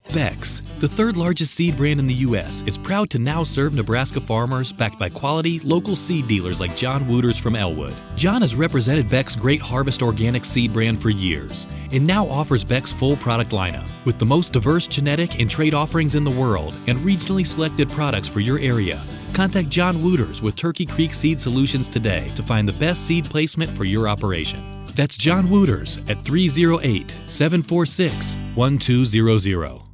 Beck's, the third largest seed brand in the U.S., is proud to now serve Nebraska farmers backed by quality, local seed dealers like John Wooters from Elwood. John has represented Beck's Great Harvest Organic seed brand for years and now offers Beck's full product lineup with the most diverse genetic and trait offerings in the world and regionally selected products for your area. Contact John Wooters with Turkey Creek Seed Solutions today to find the best seed placement for your operation. That's John Wooters at 308-746-1200.